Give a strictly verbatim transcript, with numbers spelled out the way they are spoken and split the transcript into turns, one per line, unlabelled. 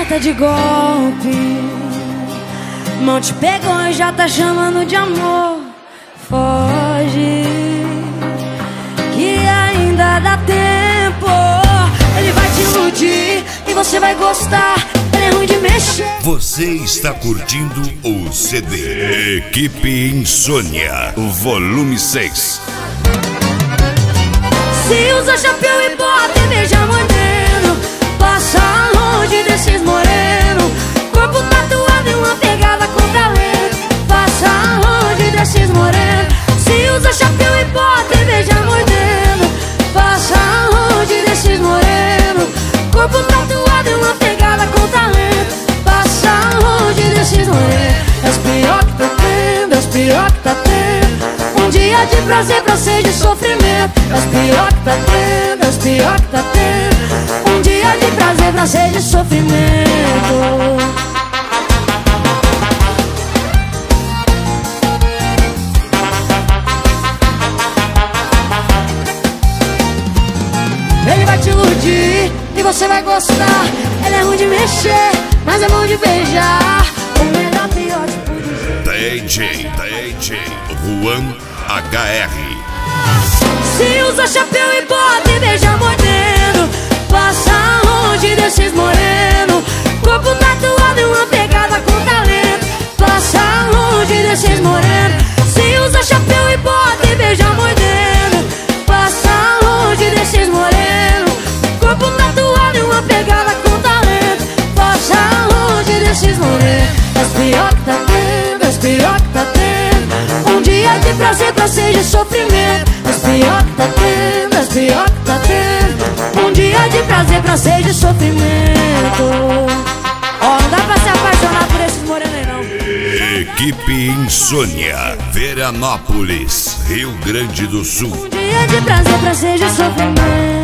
alerta de golpe. Mão te pegou e já tá chamando de amor. Foge, que ainda dá tempo. Ele vai te iludir e você vai gostar. Ele é ruim de mexer.
Você está curtindo o C D Equipe Insônia, volume seis.
Se usa chapéu e bota e beija mordendo, passa longe desses morenos. Corpo tatuado e uma pegada com talento. Passa longe desses morenos. Se usa chapéu e bota e beija mordendo, passa longe desses morenos. Corpo tatuado e uma pegada com talento. Passa longe desses morenos. É os pior que tá tendo, é os pior que tá tendo. Um dia de prazer pra ser de sofrimento. É os pior que tá tendo, é os pior que tá tendo. Um dia de prazer pra ser de sofrimento. Ele vai te iludir e você vai gostar. Ele é ruim de mexer, mas é bom de beijar. O melhor, pior tipo de
D J, D J Juan H R.
Se usa chapéu e bota e beija mordendo, passa longe desses morenos. Corpo tatuado e uma pegada com talento. Passa longe desses morenos. Se usa chapéu e bota e beija mordendo, passa longe desses morenos. Corpo tatuado e uma pegada com talento. Passa longe desses morenos. É os pior que tá tendo, é os pior que tá tendo. Um dia de prazer pra ser de sofrimento. É os pior que tá tendo, é os pior que tá tendo. Um dia de prazer pra ser de sofrimento. Ó, não dá pra se apaixonar por esses morenos aí não.
Equipe Insônia, Veranópolis, Rio Grande do Sul.
Um dia de prazer pra ser de sofrimento.